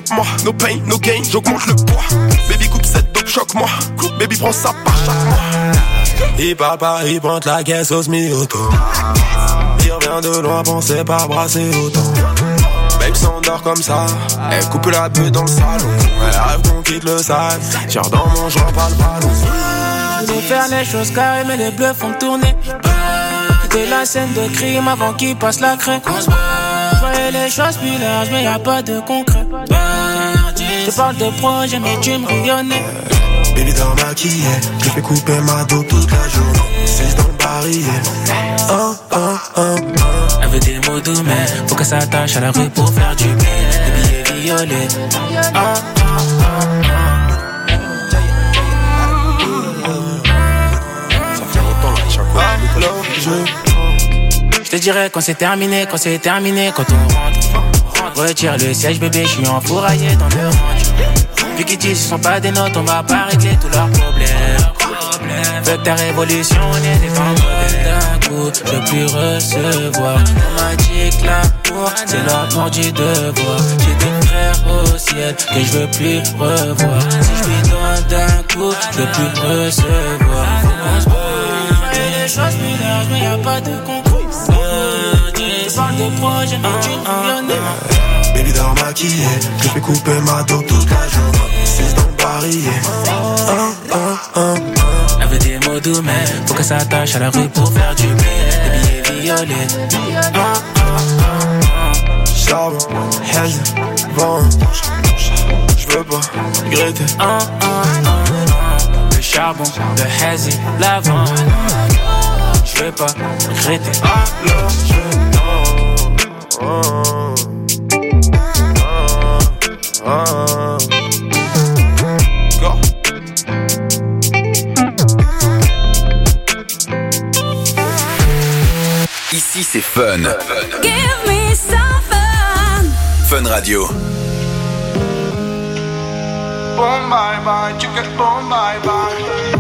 moi. No pain, no gain, j'augmente le poids. Baby coupe cette dope, choque-moi. Baby prends ça par chaque mois. Et papa, il pointe la caisse au semi-auto. Il revient de loin, pensait pas brasser autant. Babe s'endort comme ça, elle coupe la bulle dans le salon. Elle rêve qu'on quitte le sale, tire dans mon joint, pas le ballon. Je veux faire les choses carrées, mais les bleus font tourner. Quitter la scène de crime avant qu'il passe la craie. Je voyais les choses plus larges, mais y'a pas de concret. Je parle de projet, mais tu me rayonnais. Baby dans maquillé, je fais couper ma dos toute la journée. C'est dans le barillet. Elle veut des mots doux, mais faut qu'elle s'attache à la rue pour faire du bien. Des billets violets. Je te dirais quand c'est terminé, quand on rentre. Retire le siège bébé, je suis enfouraillé dans le range. Vu qu'ils disent ce sont pas des notes, on va pas régler tous leurs problèmes. Veux que ta révolution, on est des fantômes. D'un coup, je veux plus recevoir. On m'a dit que l'amour, c'est l'amour du devoir. J'ai des frères au ciel que je veux plus revoir. Si je lui donne d'un coup, je veux plus recevoir. On se les choses plus larges, mais y'a pas de concours. Je parle de projet, mais tu me Baby dans maquillé, je fais couper ma dos toute la journée. C'est dans le barillet. Elle veut des mots doux, mais faut qu'elle s'attache à la rue pour faire du bien. Des billets violets. Charbon, hazy, vent. Je veux pas regretter. Le charbon, le hazy, l'avant. Je veux pas regretter. Ici c'est Fun. Give me some fun. Fun Radio. Boom bye bye, tu get boom bye bye.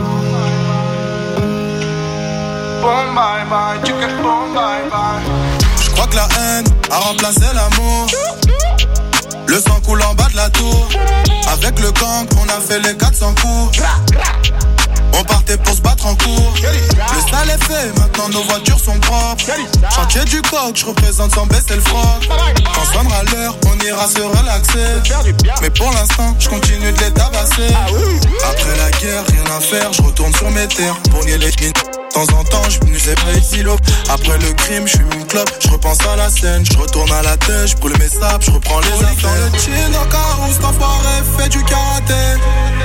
Boom bye bye, tu get boom bye bye. Je crois que la haine a remplacé l'amour. Le sang coule en bas de la tour. Avec le gang, on a fait les 400 coups. On partait pour se battre en cours. Le sale est fait, maintenant nos voitures sont propres. Chantier du coq, je représente sans baisser le froc. Quand sonnera l'heure, on ira se relaxer. Mais pour l'instant, je continue de les tabasser. Après la guerre, rien à faire, je retourne sur mes terres. Pour nier les mines. De temps en temps, je m'usais pas ici. Après le crime, je fume une clope, je repense à la scène, je retourne à la tête, je brûle mes sables, je reprends les affaires. Dans le jean, au cas où cet enfoiré fait du karaté.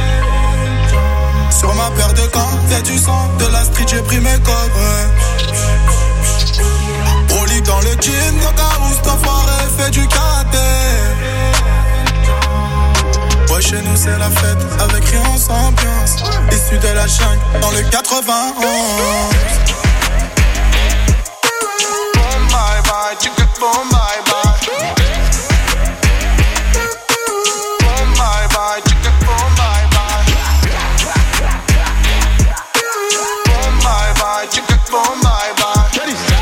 Sur ma paire de gants, y'a du sang, de la street, j'ai pris mes codes. Brolique dans le jean, au cas où cet enfoiré fait du karaté. Ouais, chez nous c'est la fête, avec rien sans ambiance. Issu de la jungle, dans le 91. Boom bye bye, tu get boom bye bye. Boom bye bye, tu get boom bye bye. Boom bye bye, tu get boom bye bye.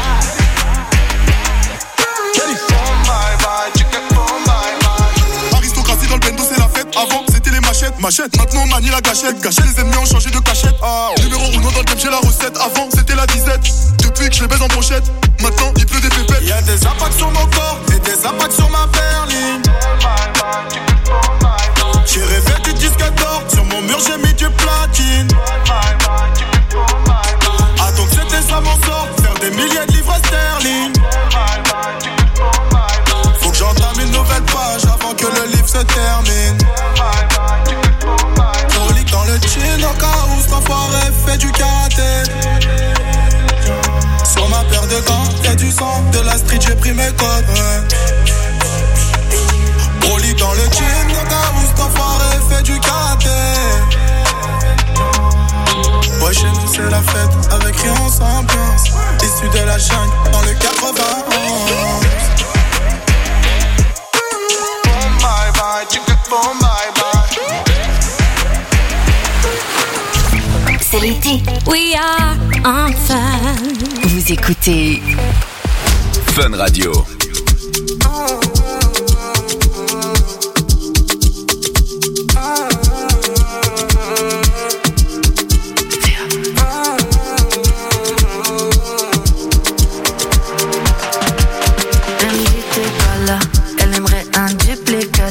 Boom bye bye, tu get boom bye bye. Aristocratie dans le bendo, c'est la fête. Avant c'était les machettes, maintenant on manie la gâchette. Gâcher les ennemis ont changé de cachette. Numéro 1 dans le game, j'ai la recette. Avant c'était la disette, depuis que je les baise en brochette. Maintenant il pleut des pépettes. Y'a des impacts sur mon corps et des impacts sur ma berline. J'ai rêvé du disque d'or, sur mon mur j'ai mis du platine. Attends que c'était ça mon sort, faire des milliers de livres sterling. Faut que j'entame une nouvelle page avant que le livre se termine. Brolique dans le jean, au cas où cet enfoiré fait du karaté. Sur ma paire de gants, y'a du sang, de la street, j'ai pris mes codes. Brolique dans le jean, au cas où cet enfoiré fait du karaté. Ouais, chez nous c'est la fête, avec rien sans ambiance. Issu de la jungle, dans le 91. Boom bye bye, tu get boom bye bye. C'est l'été. We are on fun. Vous écoutez Fun Radio.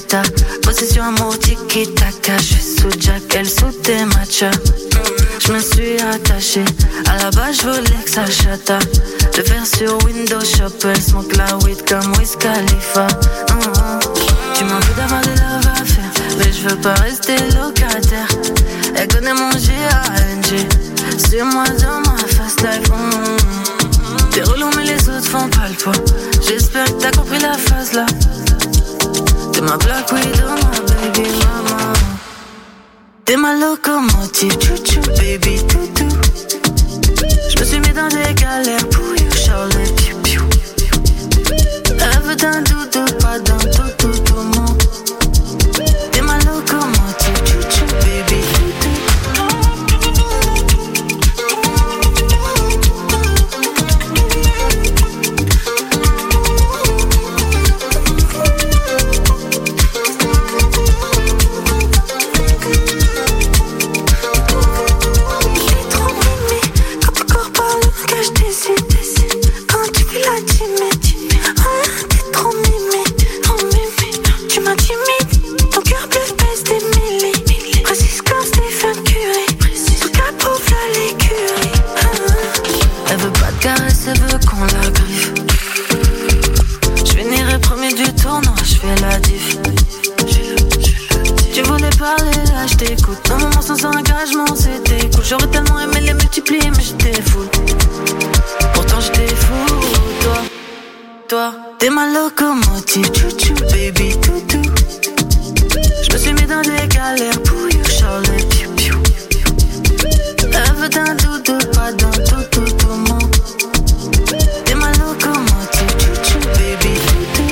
Beta. Possession amour tiki-taka. Je suis sous Jack, elle sous tes matchas. Je me suis attachée. À la base, je voulais que ça chata. Le faire sur Windows Shop. Elle smoke la weed comme Wiz Khalifa. Tu m'en veux d'avoir des love à faire, mais je veux pas rester locataire. Elle connaît mon G.A.N.G. C'est moi dans ma fast life. T'es relou mais les autres font pas le poids. J'espère que t'as compris la phase là. T'es ma black widow, ma baby mama. T'es ma locomotive, chouchou, baby toutou. Je me suis mis dans des galères pour you, Charlotte, piou piou. Elle veut d'un doudou, pas d'un toutou, tout mon. T'es ma locomotive, chouchou, baby toutou. Elle veut qu'on la griffe. Je finirai premier du tournoi, je fais la diff. Tu voulais parler là, je t'écoute. Un moment sans engagement, c'était cool. J'aurais tellement aimé les multiplier, mais j'étais fou. Pourtant j'étais fou, toi, t'es ma locomotive, chouchou, baby toutou. Je me suis mis dans des galères pour you, Charlotte, piou piou. Elle veut d'un doudou, pas d'un toutou, tout mon. T'es ma locomotive, chouchou, baby toutou.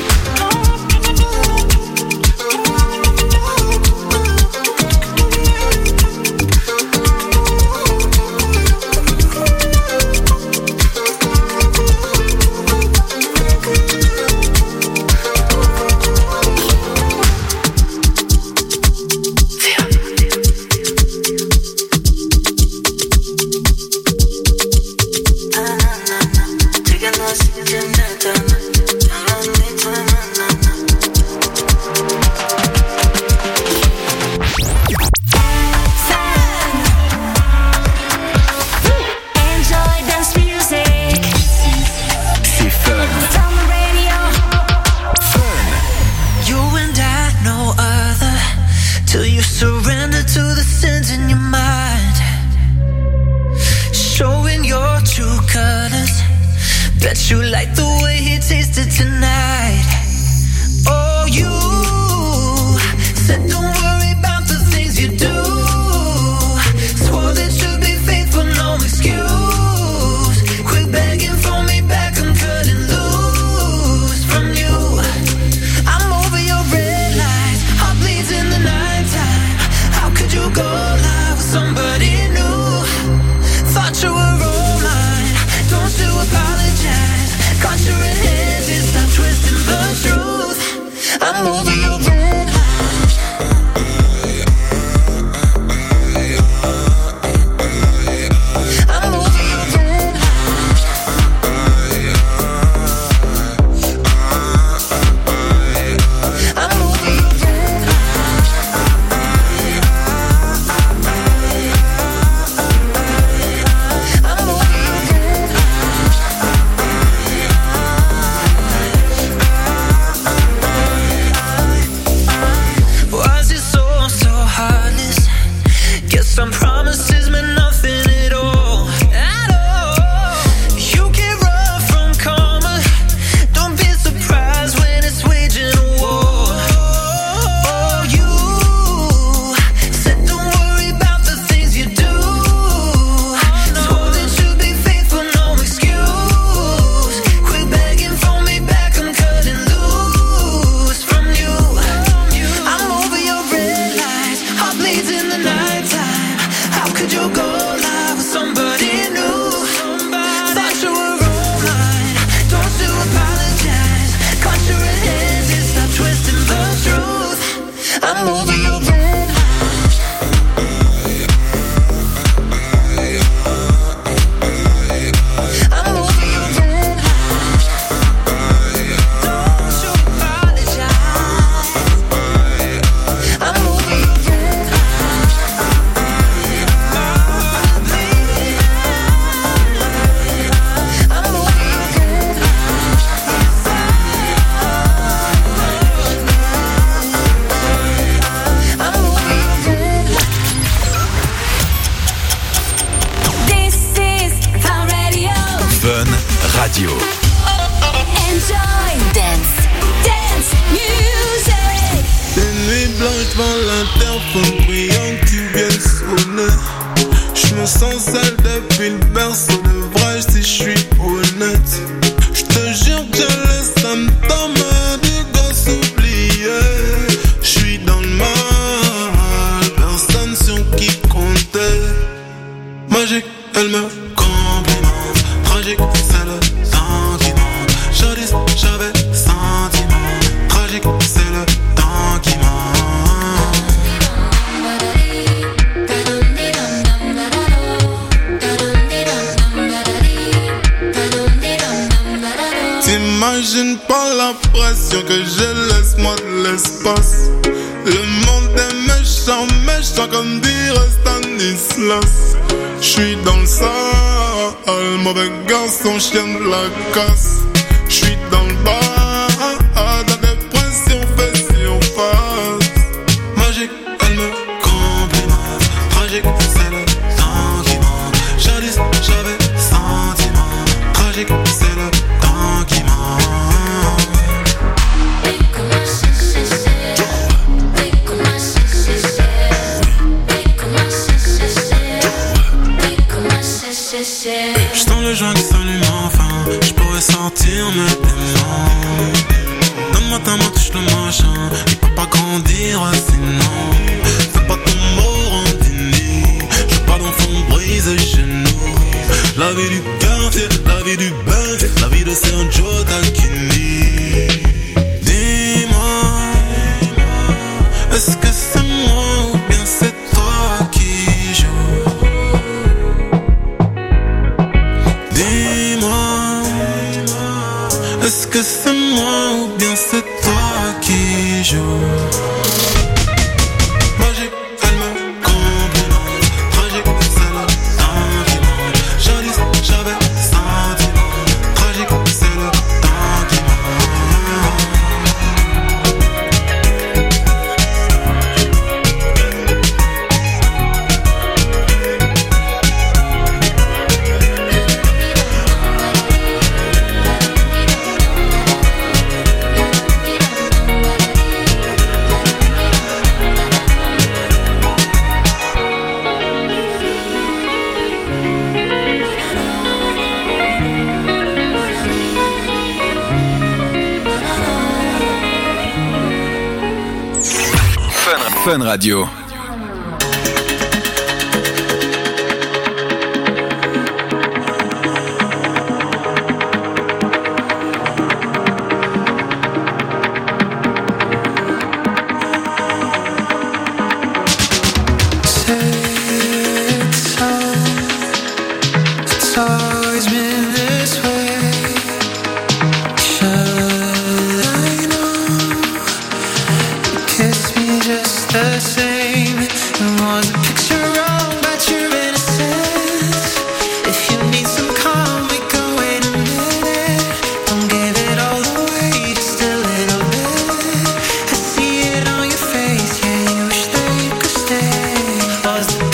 Bet you like the way he tasted tonight. Oh, you said don't worry about the things you do. Swore that you'd be faithful, no excuse. Quit begging for me back, I'm cutting loose from you. I'm over your red lights, heart bleeds in the nighttime. How could you go lie with somebody new? Thought you were all mine, don't you apologize. Caught you red-handed, stop twisting the truth. I'm over your red lights. I'm over your red lights. I'm over your red lights. I'm over your red lights. Was it so heartless? Guess some promises meant nothing at all. At all. You can't run from karma. Don't be surprised when it's waging a war. Oh, you said don't worry about the things you do. Swore that you'd be faithful, no excuse. Quit begging for me back, I'm cutting loose from you. I'm over your red lights, heart bleeds in the nighttime. How could you go lie with somebody new? Thought you were all mine, don't you apologize. Caught you red-handed, stop twisting the truth. I'm over your red lights. I'm over your red lights. Don't you apologize. blanche devant l'interphone, priant que tu viennes sonner. J'me sens sale depuis le berceau, de vrai si j'suis honnête. J'te jure que je laisse ça me tombe du gosse oublié. J'suis dans le mal, personne sur qui compter. Magique, elle me complimente. Tragique, c'est le temps qui monte. Jadis, j'avais sentiment. Tragique, c'est le temps qui monte. T'imagines pas la pression que je laisse moi de l'espace. Le monde est méchant, méchant comme dirait Stanislas. J'suis dans le sale, mauvais garçon, chien de la casse. J'suis dans le bas, la dépression fait surface. Magique, elle me complimente. Tragique, c'est le temps qui monte. Jadis, j'avais sentiment. Tragique, c'est le temps qui monte. J'tends le joint qui s'allume enfin. J'pourrais sortir mes démons. Donne-moi ta main, touche le machin. Il peut pas grandir sinon. Fais pas ton mot randini. J'veux pas d'enfant brisé chez nous. La vie du quartier, la vie du bain, la vie de Sergio Tacchini. Dis-moi, est-ce que c'est moi ou bien c'est toi qui joue? Dis-moi, est-ce que c'est moi ou bien c'est toi qui joue? Magique, elle me complimente. Tragique, c'est le temps qui monte. Jadis, j'avais sentiment. Tragique, c'est le temps qui monte. Fun Radio. Was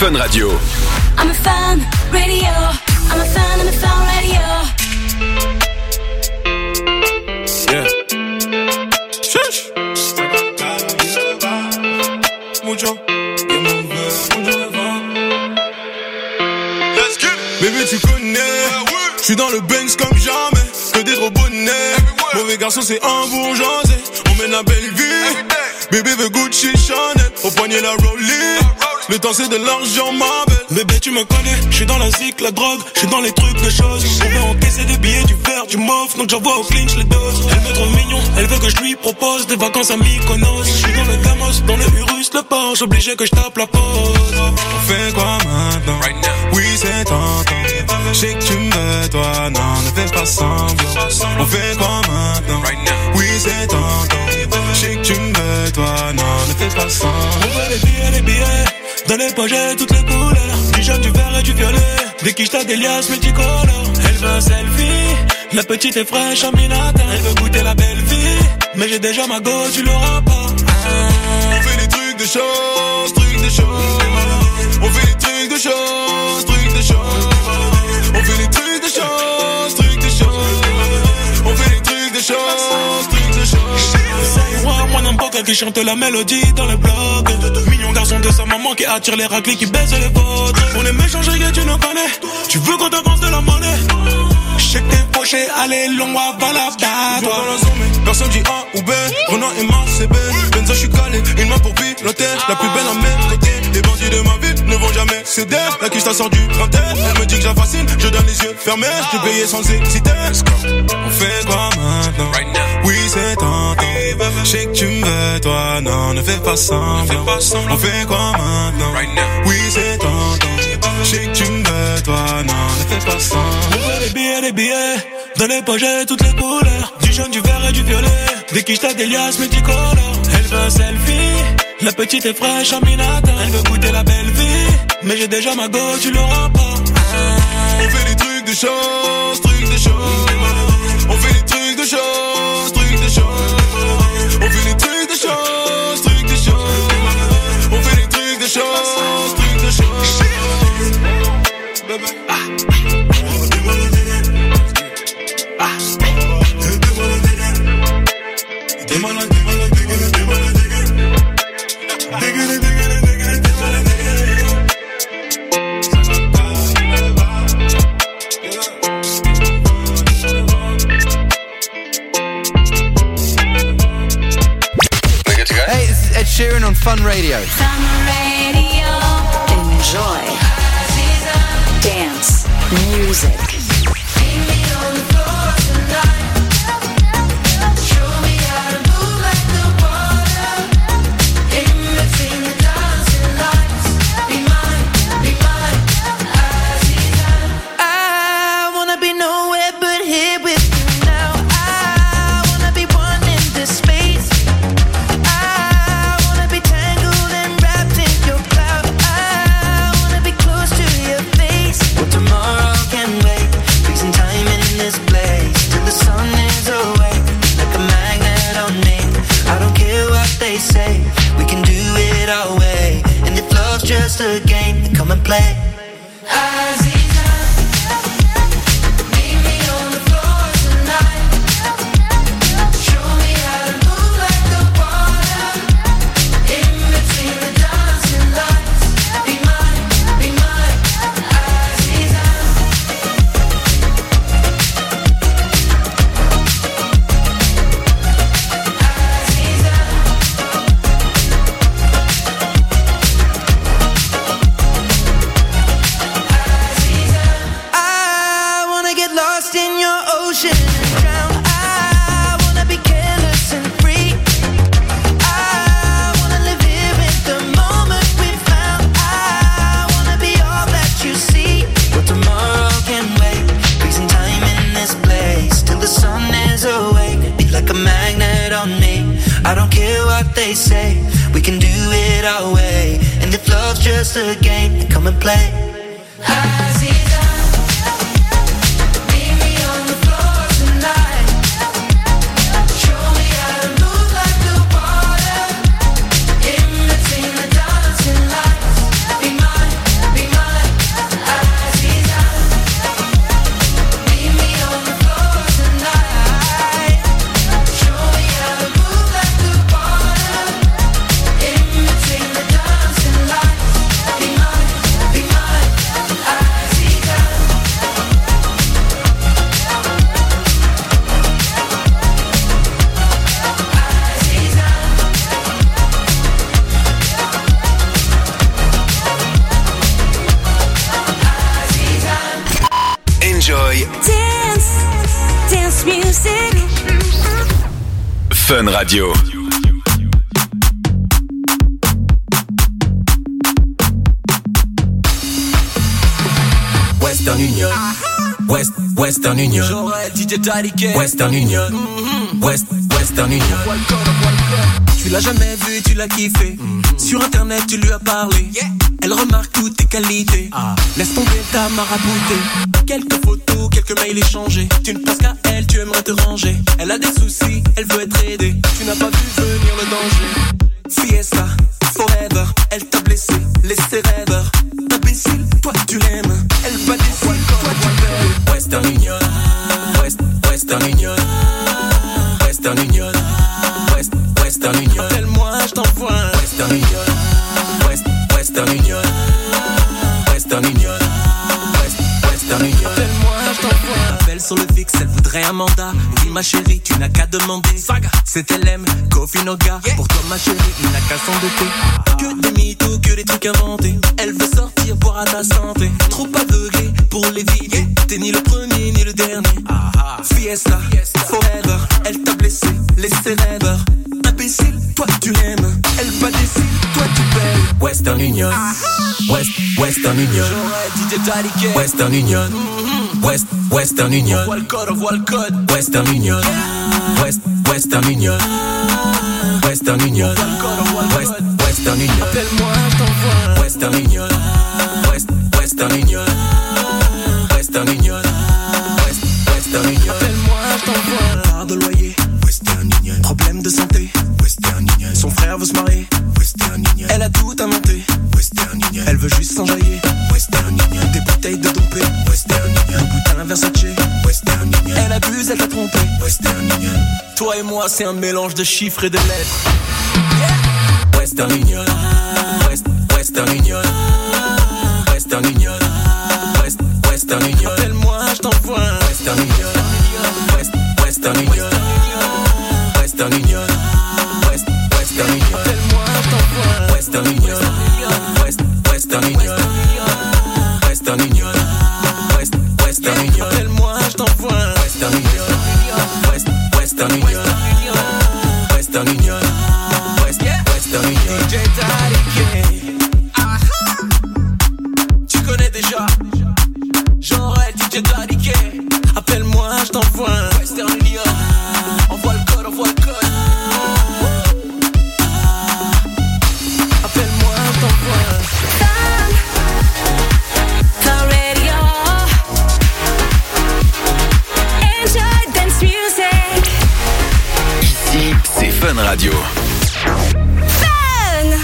Fun Radio. I'm a fan radio. I'm a fan radio. Yeah. Shush. Mucho. Let's get it. Bébé, tu connais. Je suis dans le Benz comme jamais. Que des gros bonnets. Mauvais garçon, c'est un bourgeoisie. On mène la belle vie. Bébé veut Gucci, Chanel. Au poignet la Rollie. Le temps c'est de l'argent, ma belle. Bébé, tu me connais. Je suis dans la zik, la drogue. Je suis dans les trucs de choses. On veut encaisser des billets, du verre, du mauve. Donc j'envoie au clinch les doses. Elle me trouve mignon. Elle veut que je lui propose des vacances à Mykonos. Je suis dans le Gamos, dans le Urus, le Porsche. Obligé que je tape la pause. On fait quoi maintenant? Oui, c'est tentant. Je sais que tu me veux, toi. Non, ne fais pas semblant. On fait quoi maintenant? Oui, c'est tentant. Je sais que tu me veux, toi. Non, ne fais pas semblant. On veut les billets. Dans les poches, toutes les couleurs. Du jaune, du vert et du violet. Des quichetas, des liasses multicolores. Elle veut un selfie. La petite est fraîche, Aminata. Elle veut goûter la belle vie. Mais j'ai déjà ma go, tu l'auras pas. On fait des trucs de choses, trucs de choses. On fait des trucs de choses, trucs de choses. On fait des trucs de choses, trucs de choses. On fait des trucs de choses, trucs de choses. Moi n'importe qui chante la mélodie dans le blog. Mignon garçon de sa maman qui attire les raclés qui baissent les vôtres. On est méchants que tu nous connais. Tu veux qu'on t'avance de la monnaie. J'sais que t'es fauché, allez long, va la bataille. Dans la zone, personne dit A ou B. Renan et Mars, c'est B. Benzo, j'suis calé, une main pour piloter. La plus belle à mes côtés. Les bandits de ma ville ne vont jamais céder. La quiche sort du printemps. Elle me dit que j'affascine, je donne les yeux fermés. J'ai payé sans hésiter. On fait quoi maintenant? Oui, c'est tentant. J'sais que tu me veux, toi. Non, ne fais pas semblant. On fait quoi maintenant? Oui, c'est tentant. J'sais que tu me veux, toi. Non, ne fais pas semblant. On veut les billets. Dans les poches, toutes les couleurs. Du jaune, du vert et du violet. Des quichetas, des liasses multicolores. Elle veut un selfie. La petite est fraîche, Aminata. Elle veut goûter la belle vie. Mais j'ai déjà ma go, tu l'auras pas. On fait des trucs de choses, trucs de choses. On fait des trucs de choses, trucs de choses. On fait des trucs de choses, trucs de choses. On fait des trucs de choses, trucs de choses. Hey, this is Ed Sheeran on Fun Radio. Fun radio. Enjoy. Dance. Music. Just a game, come and play. They say we can do it our way, and if love's just a game, then come and play. music. Fun Radio. Western Union. Western Union. DJ Tariké. Western Union. Western Union. Tu l'as jamais vu, tu l'as kiffé. Sur internet, tu lui as parlé. Elle remarque toutes tes qualités. Laisse tomber ta maraboutée. Quelques photos, quelques mails échangés. Tu ne penses qu'à elle, tu aimerais te ranger. Elle a des soucis, elle veut être aidée. Tu n'as pas vu venir le danger. Fiesta, forever. Elle t'a blessé, laissé rêveur. Imbécile, toi tu l'aimes. Elle va décider, toi tu payes. Western Union. Western Union. Western Union. Western Union. Appelle-moi, je t'envoie. Western Union. Western Union. Western Union. Western Union. Appelle-moi, je t'envoie. Appelle sur le fixe, elle voudrait un mandat. Oui ma chérie, tu n'as qu'à demander. Saga, c'est LM, Kofi Noga. Pour toi ma chérie, il n'a qu'à s'endetter. Que des mythos, que des trucs inventés. Elle veut sortir, boire à ta santé. Trop aveuglé pour l'éviter. T'es ni le premier ni le dernier. Fiesta, forever. Elle t'a blessé, laissé rêveur. Imbécile, toi tu l'aimes. Elle va décider, toi tu payes. Western Union. Western Union. DJ Tariké. Western Union. Western Union. Envoie le code. Western Union. Western Union. Western Union. Western Union. Appelle-moi, je t'envoie. Western Union. Western Union. Western Union. Western Union. Appelle-moi, je t'envoie. Part de loyer. Western Union. Problème de santé. Western Union. Son frère veut se marier. Western Union. Elle a tout inventé. Western Union. Elle veut juste s'enjailler. Western Union. Des bouteilles de dopé. Western Union. Un boutin Versace. Western Union. Elle abuse, elle t'a trompé. Western Union. Toi et moi, c'est un mélange de chiffres et de lettres. Western Union. Western Union. Western Union. Western Union. Appelle-moi, je t'envoie. Western Union. Western Union. Western Union. Western Union. Appelle-moi, je t'envoie. Western Union. Western Union. Western Union. Western Union. Appelle-moi, je t'envoie. Western Union. Western Union. Western Union. Western Union. DJ Tariké. Tu connais déjà. J'aurais DJ Tariké. Appelle-moi, je t'envoie. Western Union. Envoie le code. Appelle-moi, je t'envoie. Fun Radio. Enjoy dance music. Ici, c'est Fun Radio. Fun.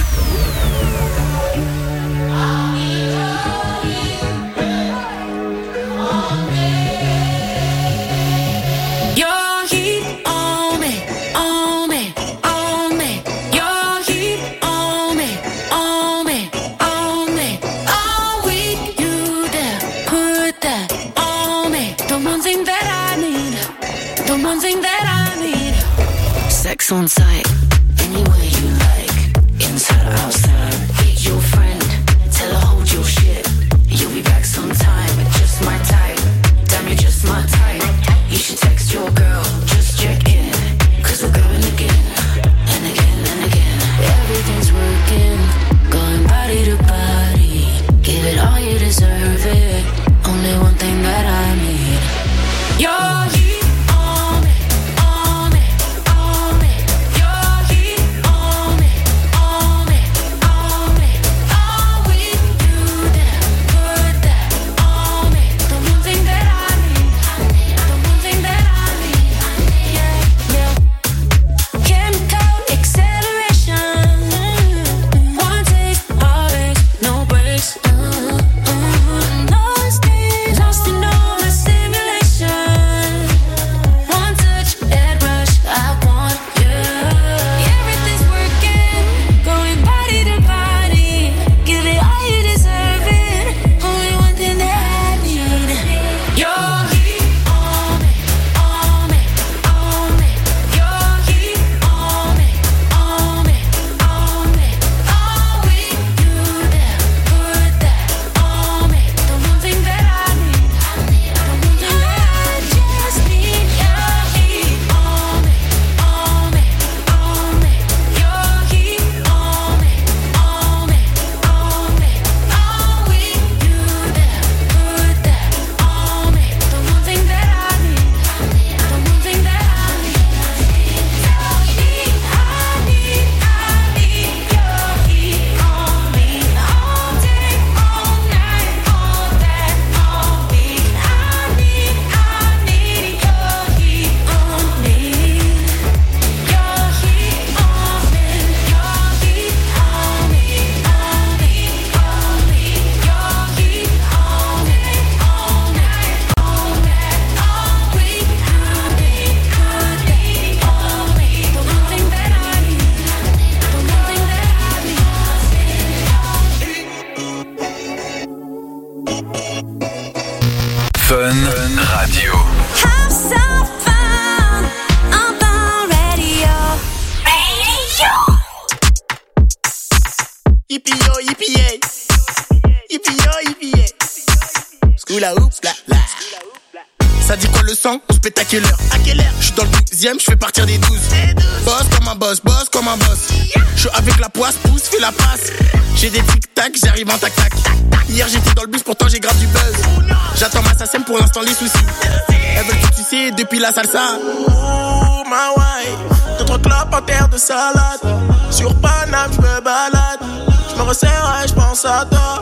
Your heat on me, on me, on me. Your heat on me, on me, on me. All week you there, put that on me. The one thing that I need, the one thing that I need. Sex on site, anywhere you like, inside or outside. Hit your friend, tell her hold your shit. You'll be back sometime, just my type. Damn, you're just my type. You should text your girl, just check in. Cause we're going again, and again, and again. Everything's working, going body to body. Give it all, you deserve it. Only one thing that I need. Your heat on me, on me, on me. Your heat on la houppe, là. Ça dit quoi le sang? On se pète à quelle heure? J'suis dans le 12ème, j'fais partir des 12. Boss comme un boss, boss comme un boss. J'suis avec la poisse, pousse, fais la passe. J'ai des tic-tac, j'arrive en tac-tac. Hier j'étais dans le bus, pourtant j'ai grave du buzz. J'attends ma SACEM pour l'instant les soucis. Elles veulent tout sucer depuis la salsa. Oh ma wife, 2-3 clopes en terre de salade. Sur Paname j'me balade. J'me resserre et j'pense à toi.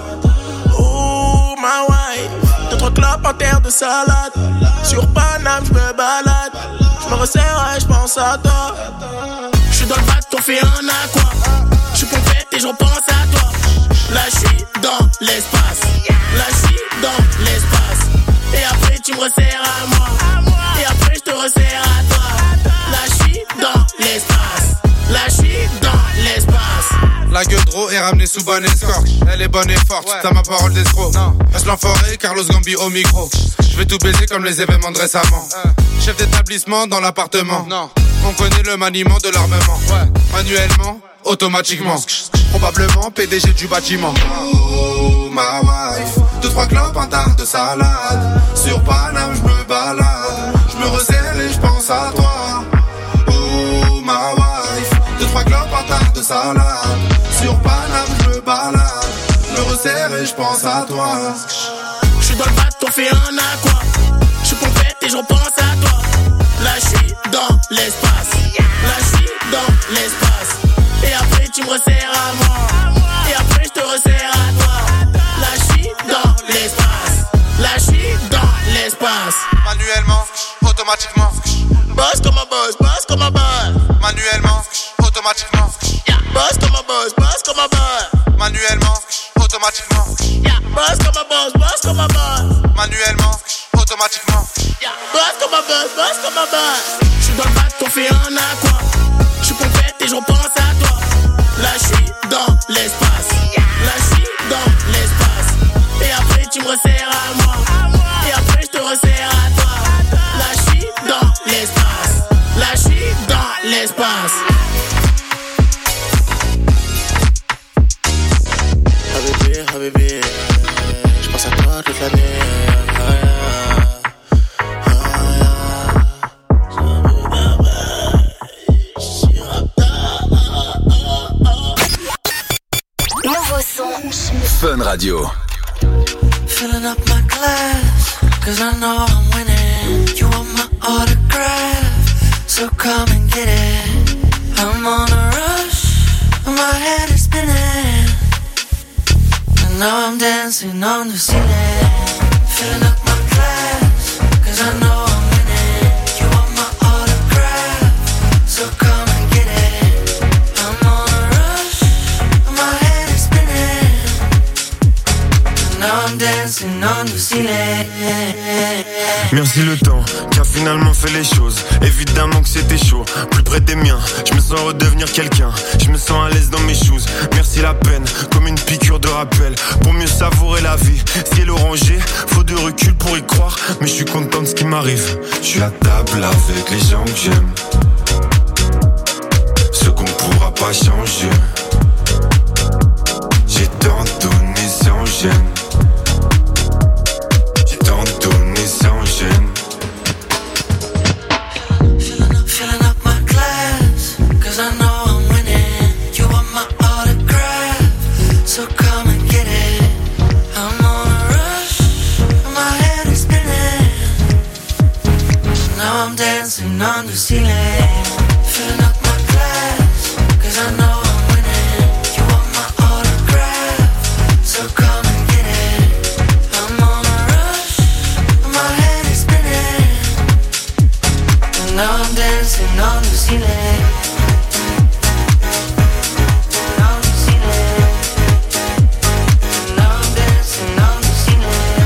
Oh ma wife, 2-3 clopes en terre de salade. Sur Paname j'me balade. J'me resserre et j'pense à toi. J'suis dans le bateau, fait un aqua. J'suis pompette et j'repense à toi. Là j'suis dans l'espace. Là j'suis dans l'espace. Et après tu me resserres à moi. Et après j'te resserre à toi. Là j'suis dans l'espace. Là j'suis dans l'espace. La gueudreau est ramenée sous bonne escorte. Elle est bonne et forte, t'as ma parole d'escroc. Reste l'enfoiré, Carlos Gambi au micro. Je vais tout baiser comme les événements de récemment. Chef d'établissement dans l'appartement. On connaît le maniement de l'armement. Manuellement, automatiquement. Probablement PDG du bâtiment. Oh ma wife, 2-3 clopes, un tas de salade. Sur Paname j'me balade. J'me resserre et j'pense à toi. Oh ma wife, 2-3 clopes, un tas de salade. Sur Paname j'me balade. J'me resserre et j'pense à toi. J'suis dans le bateau, fait un aqua. J'suis pompette et j'repense à toi. Là j'suis dans l'espace. Là j'suis dans l'espace. Et après tu me resserres à moi. Et après j'te resserre à toi. Là j'suis dans l'espace. Là j'suis dans l'espace. Manuellement, automatiquement. Boss comme un boss, boss comme un boss. Manuellement, automatiquement. Boss comme un boss, boss comme un boss. Manuellement, automatiquement. Boss comme un boss, boss comme un boss. Manuellement, automatiquement. Boss comme un boss, boss comme un boss. J'suis dans le bateau, fait un aqua. J'suis pompette et j'repense à toi. Là j'suis dans l'espace. Là j'suis dans l'espace. Et après tu me resserres à moi. Et après j'te resserre à toi. Là j'suis dans l'espace. Là j'suis dans l'espace. Habibi, j'pense à toi toute l'année. Nouveau son. Fun Radio. Filling up my glass, cause I know I'm winning. You want my autograph, so come and get it. I'm on a rush, my head is spinning. And now I'm dancing on the ceiling. Filling up my glass, cause I know I'm winning. You want my autograph, so come and get it. I'm on a rush, my head is spinning. And now I'm dancing on the ceiling. Merci le temps qui a finalement fait les choses. Évidemment que c'était chaud, plus près des miens. Je me sens redevenir quelqu'un, je me sens à l'aise dans mes shoes. Merci la peine, comme une piqûre de rappel. Pour mieux savourer la vie, ciel orangé, faut de recul pour y croire. Mais je suis content de ce qui m'arrive. Je suis à table avec les gens que j'aime, ceux qu'on pourra pas changer. J'ai tant donné sans gêne. Filling up my glass, cause I know I'm winning. You want my autograph, so come and get it. I'm on a rush, my head is spinning. Now I'm dancing on the ceiling. Filling up my glass, cause I know I'm winning. You want my autograph, so come and get it. I'm on a rush, my head is spinning. And now I'm dancing on the ceiling. On the ceiling. And now I'm dancing on the ceiling.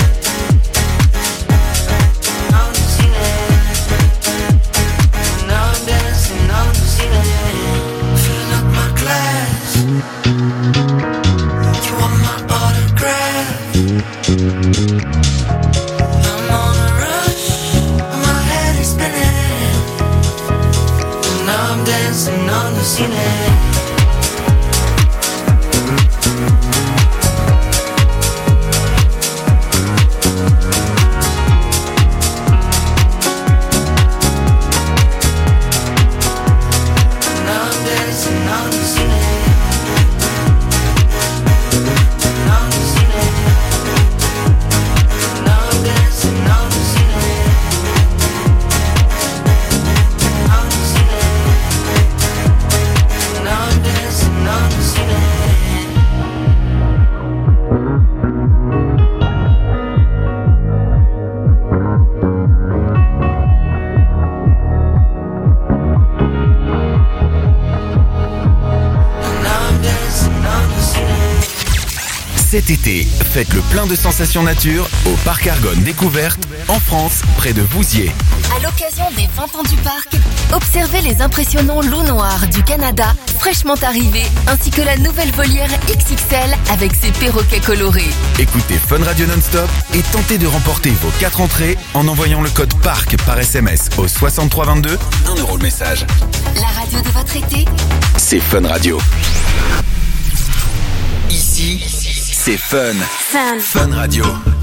On the ceiling. And now I'm dancing on the ceiling. Filling up my glass. You want my autograph? I'm on a rush, my head is spinning. And now I'm dancing on the ceiling. Cet été, faites le plein de sensations nature au Parc Argonne Découverte, en France, près de Vouziers. À l'occasion des 20 ans du parc, observez les impressionnants loups noirs du Canada, fraîchement arrivés, ainsi que la nouvelle volière XXL avec ses perroquets colorés. Écoutez Fun Radio Non-Stop et tentez de remporter vos 4 entrées en envoyant le code PARC par SMS au 6322, 1 € le message. La radio de votre été, c'est Fun Radio. Ici, c'est Fun. Fun Radio.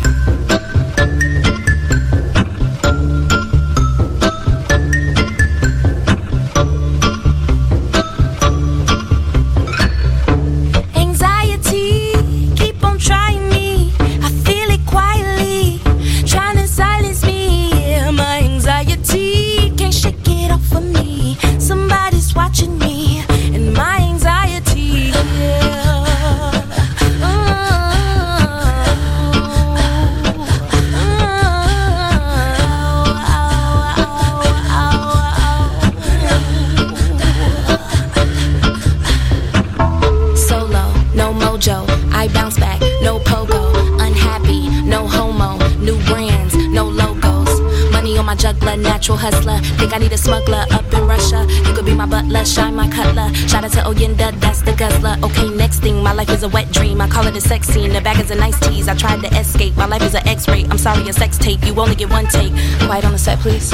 Natural hustler, think I need a smuggler up in Russia. You could be my butler, shine my cutler. Shout out to Oyenda, that's the guzzler. Okay, next thing, my life is a wet dream. I call it a sex scene, the bag is a nice tease. I tried to escape, my life is an X-ray. I'm sorry, a sex tape, you only get one take. Quiet on the set, please.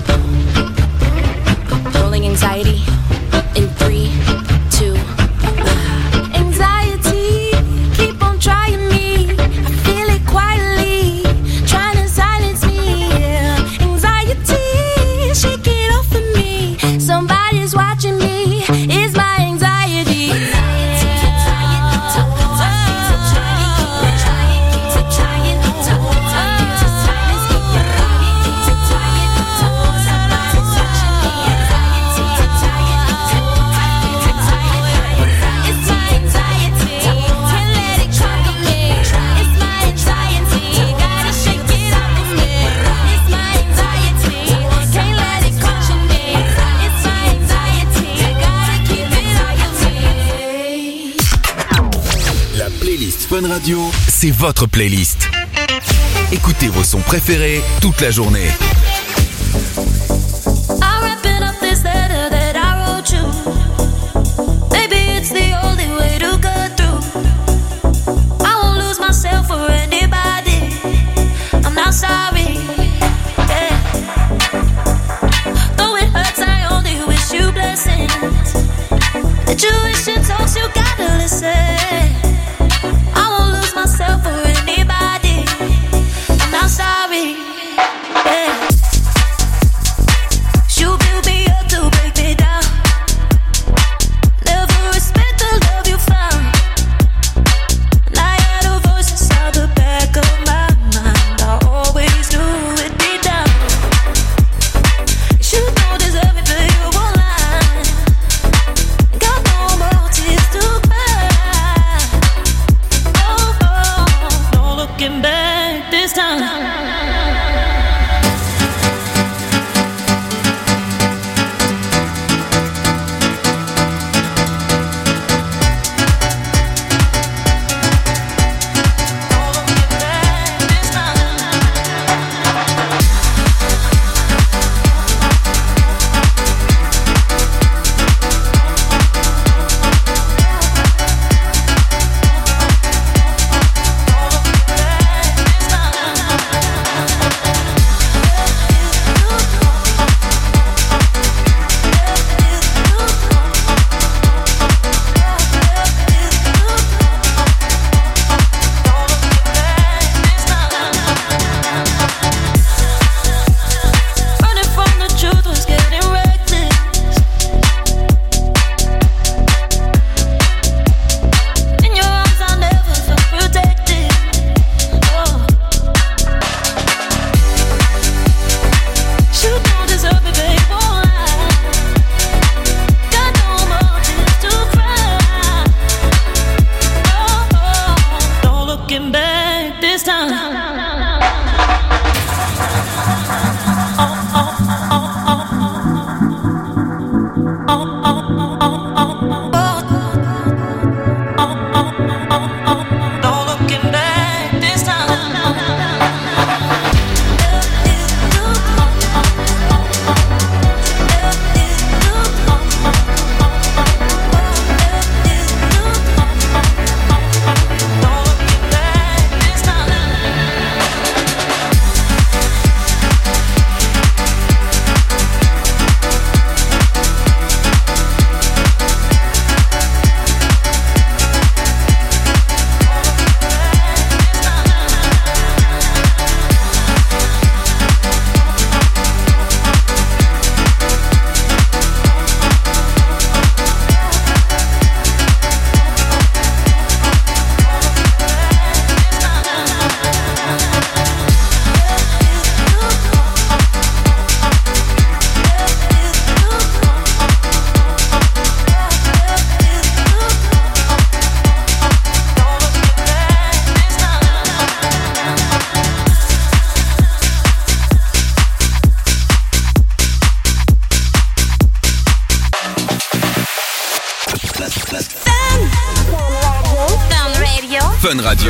Rolling anxiety in 3, 2, 1. Anxiety, keep on trying me. I feel it quietly, trying to silence me. Anxiety, shake it off of me. Somebody's watching me. It's my anxiety. Fun Radio, c'est votre playlist. Écoutez vos sons préférés toute la journée. Fun Radio.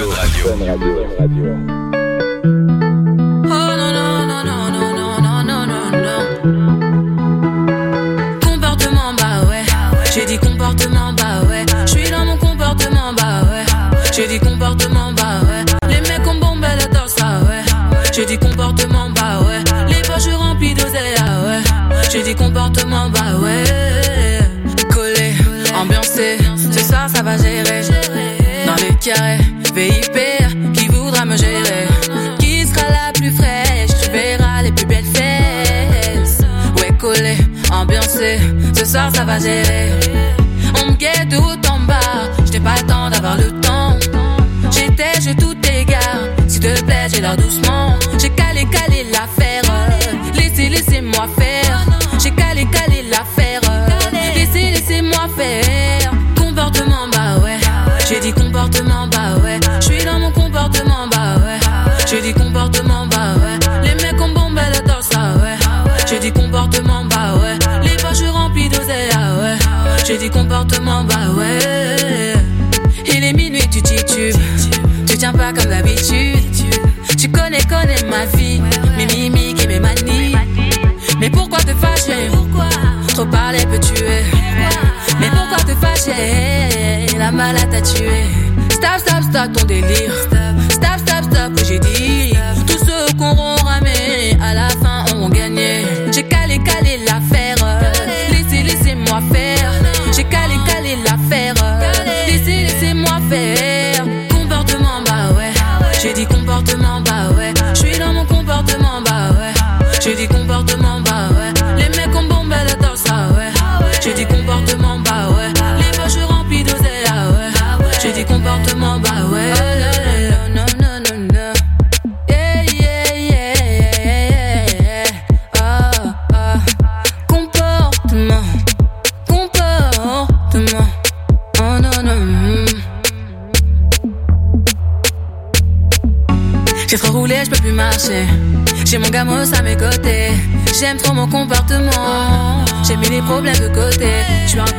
Comportement, bah ouais. J'ai dit comportement, bah ouais. J'suis dans mon comportement, bah ouais. J'ai dit comportement, bah ouais. Les mecs ont bombé la torse, ah ouais. J'ai dit comportement, bah ouais. Les poches remplies d'oseille, ah ouais. J'ai dit comportement, bah ouais. Collé, ambiancé, ce soir ça va gérer. Dans les carrés, VIP, qui voudra me gérer? Qui sera la plus fraîche? Tu verras les plus belles fesses. Ouais, collé, ambiancé, ce soir ça va gérer. On me guette de haut en bas, j'n'ai pas le temps d'avoir le temps. J'ai tout égard, s'il te plaît, j'ai l'air doucement. J'ai calé l'affaire, laissez-moi faire. J'ai calé l'affaire, laissez-moi faire. Comportement, bah ouais. J'ai dit comportement, bah ouais. J'suis dans mon comportement, bah ouais. J'ai dit comportement, bah ouais. Les mecs ont bombé la torse, ah ouais. J'ai dit comportement, bah ouais. Les poches remplies d'oseille, ah ouais. J'ai dit comportement, bah ouais. Il est minuit, tu titubes. Tu tiens pas comme d'habitude. Tu connais ma vie, mes mimiques et mes manies. Mais pourquoi te fâcher? Trop parler peut tuer. Mais pourquoi te fâcher? La malade t'a tué. Stop ton délire. Stop, que j'ai dit. Tous ceux qu'on ramé, à la fin ont gagné. J'ai calé l'affaire. Laissez-moi faire. J'ai calé l'affaire. Laissez-moi faire. Comportement, bah ouais. J'ai dit comportement, bah ouais. J'suis dans mon comportement, bah ouais. J'ai dit comportement, bah ouais. Les mecs ont bombé la torse, ah ouais. J'ai dit comportement, bah ouais. Les poches remplies d'oseille, ah ouais. J'ai dit comportement, bah ouais. Non. Yeah. Comportement. Oh non. J'ai trop roulé, j'peux plus marcher. J'ai mon gamos à mes côtés. J'aime trop mon comportement. J'ai mis les problèmes de côté. J'suis un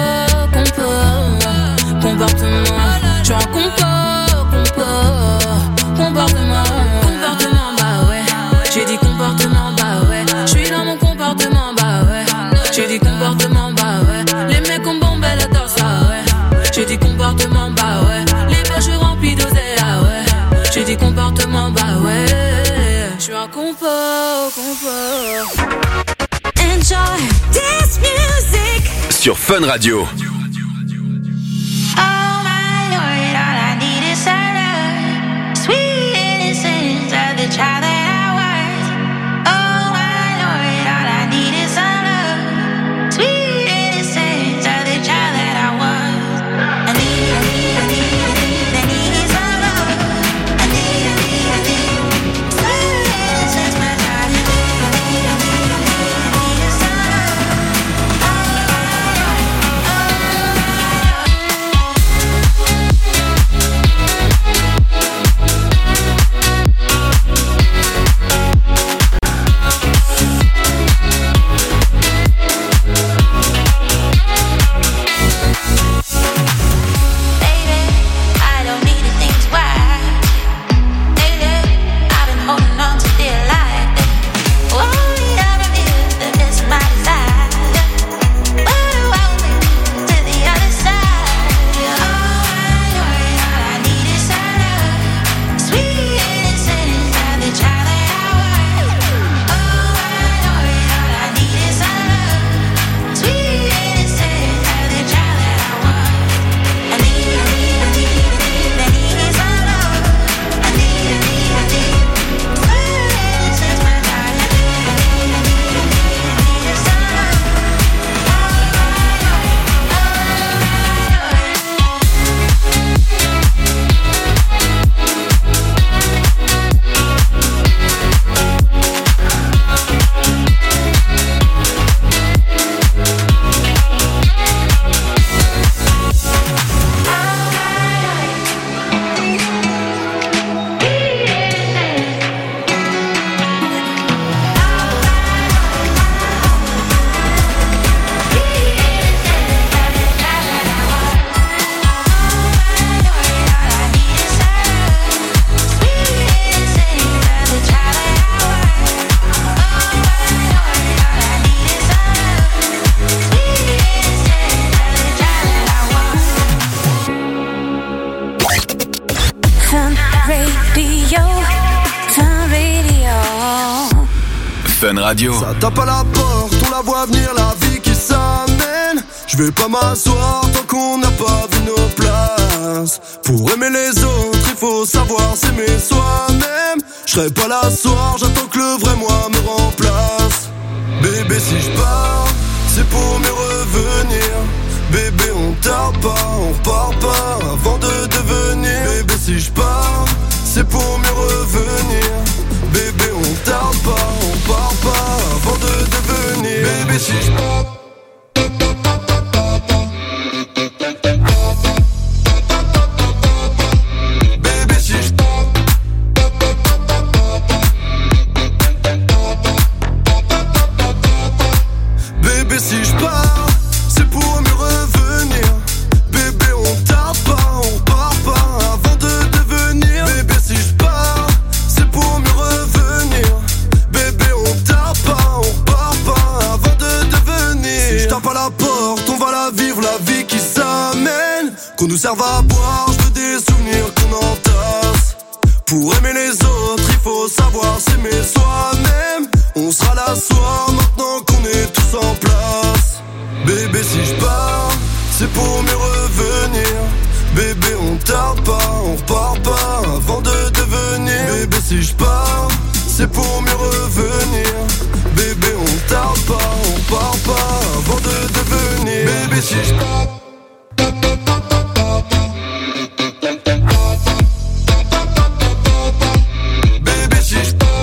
comportement. J'suis un comportement. Comportement, bah ouais. J'ai dit comportement, bah ouais. J'suis dans mon comportement, bah ouais. J'ai dit comportement, bah ouais. Les mecs ont bombé la torse, ah ouais. J'ai dit comportement, bah ouais. Les poches remplies d'oseille, ah ouais. J'ai dit comportement, bah ouais. J'suis un compo. Enjoy this music. Sur Fun Radio. Oh my Lord, all I need is some love. Sweet innocence of the child that I was. Oh my Lord, all I need is some love. Sweet innocence of the child that I was. I need some love. I need. Sweet innocence, my darling. I need some love. Oh my Lord. Fun Radio. Ça tape à la porte, on la voit venir, la vie qui s'amène. Je vais pas m'asseoir tant qu'on n'a pas vu nos places. Pour aimer les autres, il faut savoir s'aimer soi-même. Je serai pas là ce soir, j'attends que le vrai moi me remplace. Bébé, si je pars, c'est pour mieux revenir. Bébé, on tarde pas, on repart pas avant de devenir. Bébé, si je pars, c'est pour mieux revenir. Bébé, on tarde pas, on part pas avant de devenir. Bébé, si je pars. Bébé, si je pars. Bébé, si je pars, c'est pour mieux revenir. Bébé, on tarde pas, on part pas avant de devenir. Bébé, si je pars, c'est pour mieux revenir. Bébé, on tarde pas, on part pas avant de devenir. Si je tape à la porte, on va la vivre, la vie qui s'amène. Qu'on nous serve à boire, je veux des souvenirs qu'on entasse. Pour aimer les autres, il faut savoir s'aimer soi-même. On sera là ce soir maintenant qu'on est tous en place. Bébé, si je pars, c'est pour mieux revenir. Bébé, on tarde pas, on repart pas avant de devenir. Bébé, si je pars, c'est pour mieux revenir. Bébé, on tarde pas, on part pas avant de devenir. Bébé, si je pars. Bébé, si je pars.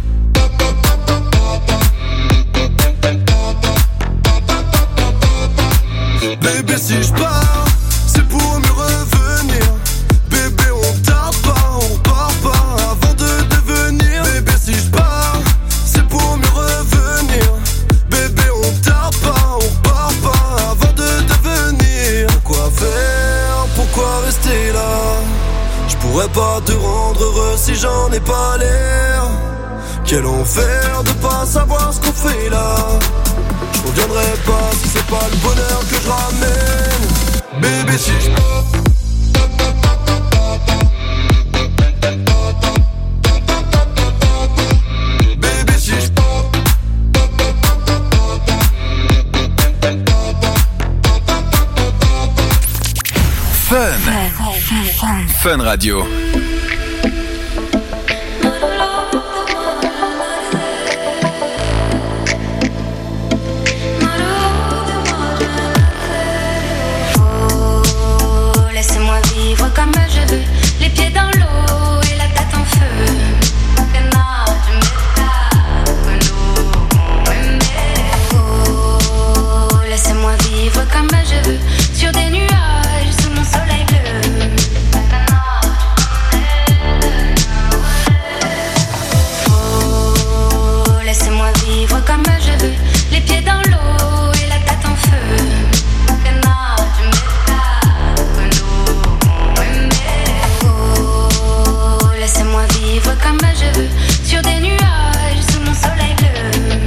Bébé, si je pars, c'est pour mieux revenir. Bébé, on tarde pas, on part pas avant de devenir. Bébé, si je pars, c'est pour mieux revenir. Bébé, on tarde pas, on part pas avant de devenir. Pourquoi faire, pourquoi rester là? Je pourrais pas te rendre heureux si j'en ai pas l'air. Quel enfer de pas savoir ce qu'on fait là. Je reviendrai pas si c'est pas le bonheur que je ramène. Bébé, si je pars. Bébé, si je pars. Fun Radio. Laissez-moi vivre comme je veux, les pieds dans l'eau et la tête en feu. Oh, laissez-moi vivre comme je veux, sur des nuages sous mon soleil bleu. Oh, laissez-moi vivre comme je veux, les pieds dans l'eau et la tête en feu. Oh, laissez-moi vivre comme je veux, sur des nuages sous mon soleil bleu.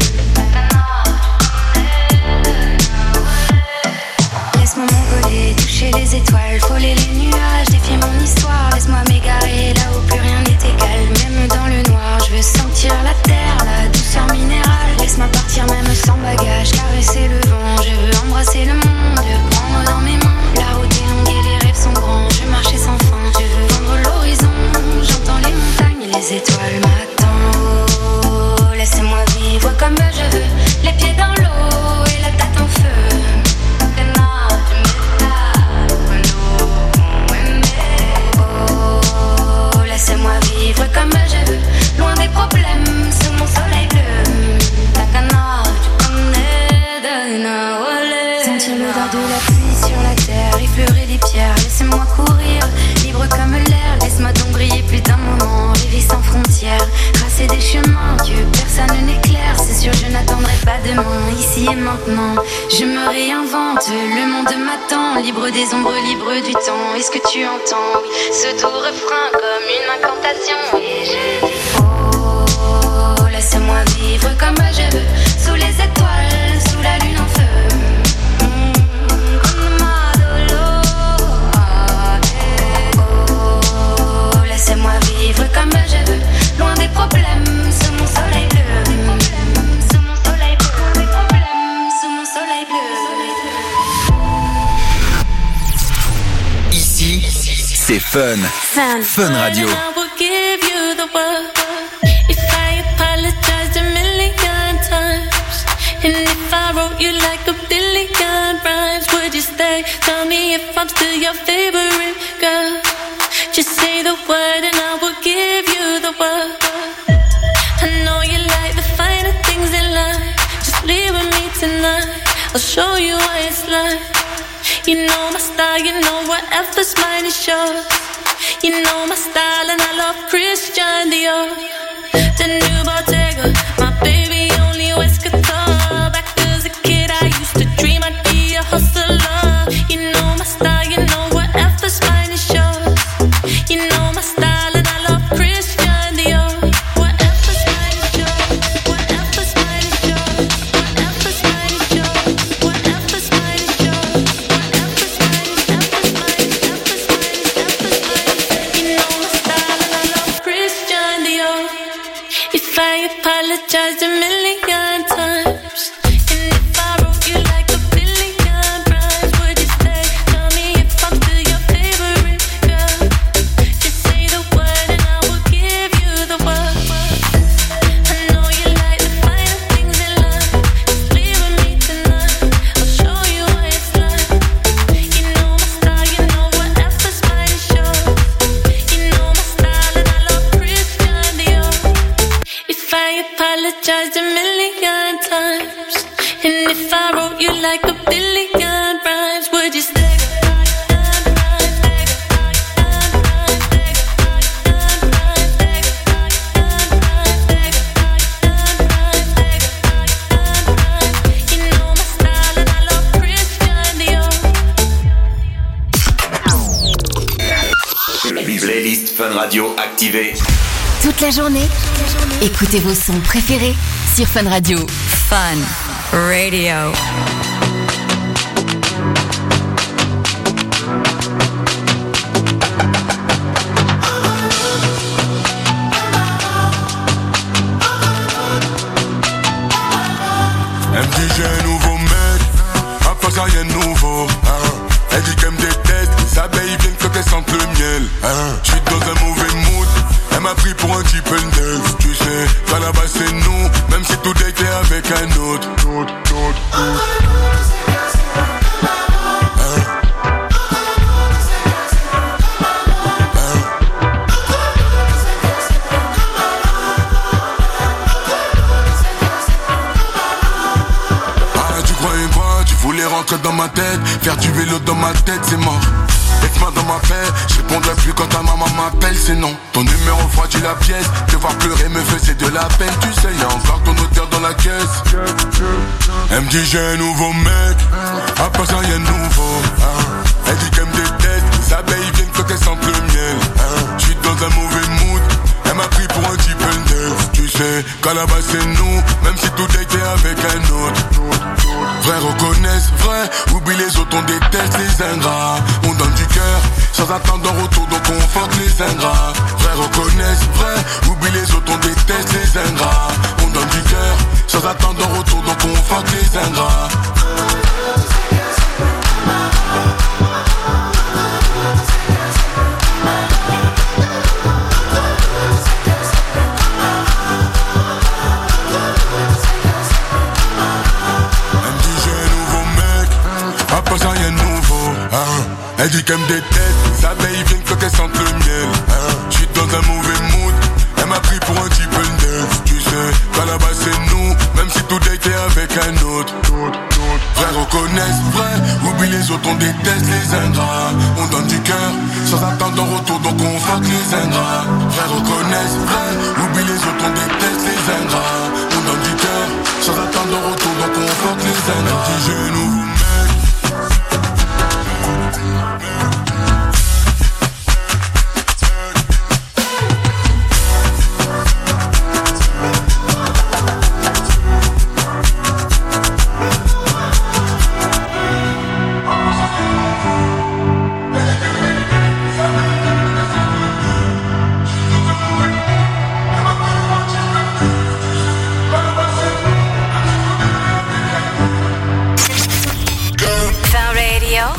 Laisse-moi m'envoler, toucher les étoiles, frôler les nuages, défier mon histoire. Laisse-moi m'égarer là où plus rien n'est égal. Même dans le noir, je veux sentir la terre, la douceur minérale. Laisse-moi partir même sans bagage, caresser le vent. Je veux embrasser le monde, prendre dans mes mains. La route est longue et les rêves sont grands. Je veux marcher sans fin, je veux vendre l'horizon. J'entends les montagnes et les étoiles m'attendent. Oh, laissez-moi vivre comme je veux, les pieds dans l'eau et la tête en feu. Oh, laissez-moi vivre comme je veux, loin des problèmes, sous mon soleil bleu. Sentir l'odeur de la pluie sur la terre, effleurer les pierres, laissez-moi courir, libre comme l'air. Laisse-moi donc briller plus d'un moment, rêver sans frontières, tracer des chemins que personne n'éclaire. C'est sûr, je n'attendrai pas demain, ici et maintenant. Je me réinvente, le monde m'attend, libre des ombres, libre du temps. Est-ce que tu entends, oui, ce doux refrain comme une incantation? Et je dis oh, laissez-moi vivre comme je veux, sous les étoiles, sous la lune en feu. Oh, laissez-moi vivre comme je veux, loin des problèmes, sous mon soleil bleu. c'est Fun. Fun Radio. I will give you the world. If I apologized a million times, and if I wrote you like a billion rhymes, would you stay? Tell me if I'm still your favorite girl. Just say the word and I will give you the world. I know you like the finer things in life. Just leave with me tonight. I'll show you what it's like. You know my style, you know whatever's mine is yours. You know my style and I love Christian Dior. The new Bottega, my baby only wears couture. Back as a kid I used to dream I'd be a hustler. You know my style, you know whatever's mine is yours. You know my style and I love Christian Dior. Whatever's mine is yours. Whatever's mine is yours. Whatever's mine is yours. Whatever's mine is yours. Whatever's mine is, whatever's mine is, whatever's mine is, whatever's mine is. You know my style and I love Christian Dior. If I apologized a million times, and if I wrote you like a billion rhymes, would you stay? Tell me if I'm still your favorite girl. Just say the word and I will give you the word. I know you like the finer things in life. Just leave with me tonight. I'll show you what it's like. You know my style, you know whatever's mine is yours. You know my style and I love Christian Dior. If I apologized a million times, and if I wrote you like a billion rhymes, would you stay? You know my style and I love Christian Dior. Playlist Fun Radio activée. Toute la journée, écoutez vos sons préférés sur Fun Radio. Fun Radio. Elle me dit j'ai un nouveau mec, à part ça rien de nouveau. Elle dit qu'elle me déteste, les abeilles viennent quand elles sentent le miel. Je suis dans un mauvais mood, elle m'a pris pour un type neuf. Tu sais, qu'à la base c'est nous, même si tout était avec un autre. Rentrer dans ma tête, faire du vélo dans ma tête, c'est mort. Laisse-moi dans ma paix, je répondrai plus quand ta maman m'appelle, c'est non. Ton numéro froidit la pièce, te voir pleurer me faisait de la peine. Tu sais, y'a encore ton odeur dans la caisse. Elle me dit j'ai un nouveau mec, à part ça rien de nouveau. Elle dit qu'elle me déteste, les abeilles viennent quand elles sentent le miel. Je suis dans un mauvais mood, elle m'a pris pour un type neuf. Tu sais, qu'à la base c'est nous, même si tout était avec un autre. Vrai reconnaissent, vrai, oublie les autres, on déteste les ingrats. On donne du cœur, sans attendre en retour, donc on force les ingrats. Vrai reconnaissent, vrai, oublie les autres, on déteste les ingrats. On donne du cœur, sans attendre en retour, donc on force les ingrats. Elle dit qu'elle me déteste, les abeilles viennent quand elles sentent le miel. Je suis dans un mauvais mood, elle m'a pris pour un type neuf. Tu sais, qu'à la base c'est nous, même si tout était avec un autre. Vrai reconnaissent, vrai, oublie les autres, on déteste les ingrats. On donne du cœur, sans attendre en retour, donc on fuck les ingrats. Vrai reconnaissent, vrai, oublie les autres, on déteste les ingrats. On donne du cœur, sans attendre en retour, donc on fuck les ingrats. Elle dit j'ai un nouveau mec.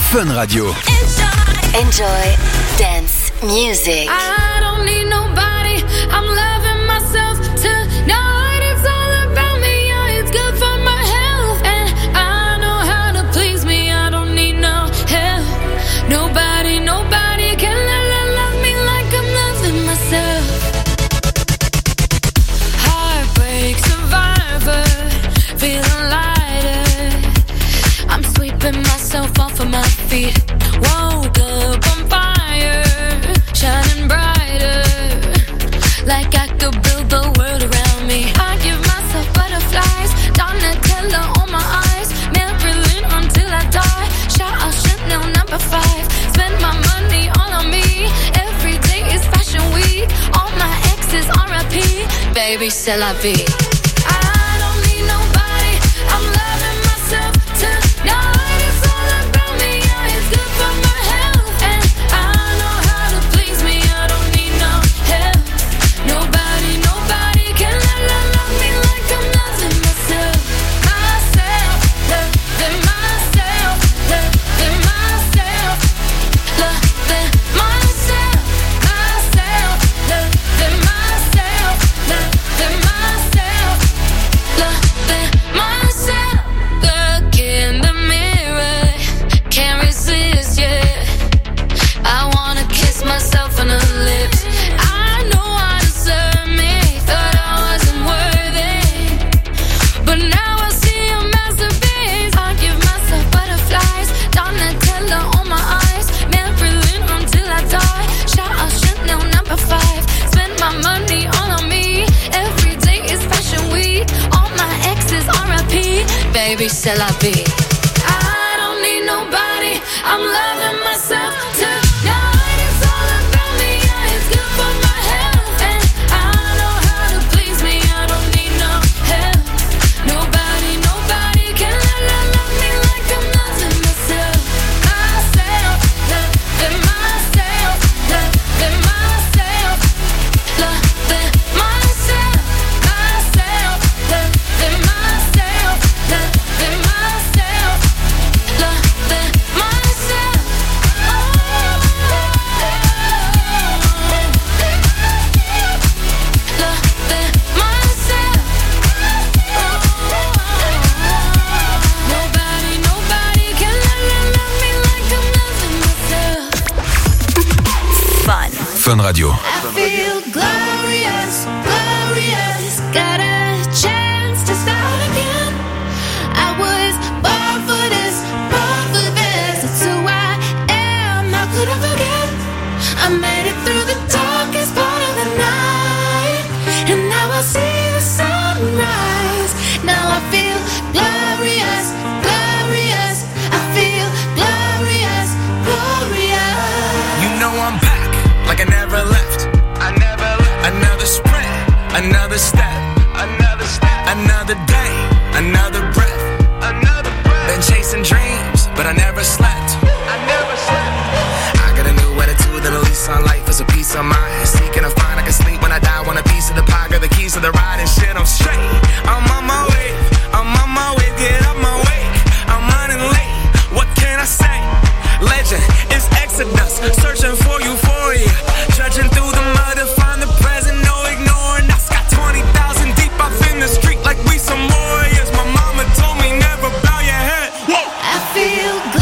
Fun Radio. Enjoy dance music. I don't need nobody. I'm loving myself tonight. It's all about me. Yeah, it's good for my health. And I know how to please me. I don't need no help. Nobody can love me like I'm loving myself. Heartbreak survivor, feeling lighter. I'm sweeping myself off of my feet. Woke up on fire, shining brighter, like I could build the world around me. I give myself butterflies, Donatella on my eyes, Marilyn until I die. Shout out Chanel number 5. Spend my money all on me. Every day is fashion week. All my exes R.I.P. Baby, c'est la vie. I don't need nobody. I'm loving myself tonight. It's all about me. Yeah, it's good for my health. And I know how to please me. I don't need no help. Nobody can love me like I'm loving myself. Loving myself. Loving myself. Loving myself. Loving myself. Loving myself. Loving myself. Look in the mirror, can't resist, yeah. I wanna kiss myself on the lips. I know I deserve me. Thought I wasn't worthy, but now I see a masterpiece. I give myself butterflies, Donatella on my eyes, Marilyn until I die. Shout out Chanel number 5. Spend my money all on me. Every day is fashion week. All my exes R.I.P. Baby, c'est la vie. I don't need nobody. I'm loving myself tonight. It's all about me. Yeah, it's good for my health. And I know how to please me. I don't need no help. Nobody can love me like I'm loving myself. Loving myself. Loving myself. Loving myself. Loving myself. Loving myself. Loving myself. Loving myself. Nobody can love me like I'm loving myself. Fun. Fun Radio. I feel glorious, glorious. Got a chance to start again. I was born for this, born for this. It's who I am. How could I forget? I made it through the darkest part of the night, and now I see the sunrise. Now I feel glorious, glorious. I feel glorious, glorious. You know I'm back, like I never left. Another sprint, another step, another day, another breath. Been chasing dreams, but I never slept. I got a new attitude and a lease on life is a piece of mind. Seeking to find I can sleep when I die. Want a piece of the pie, got the keys to the ride and shit. I'm straight. I'm on my way. Get up my way. I'm running late. What can I say? Legend is Exodus, searching for euphoria. Judging through the mud to find the present, no ignoring. I got 20,000 deep up in the street like we some warriors. My mama told me never bow your head. I feel glorious.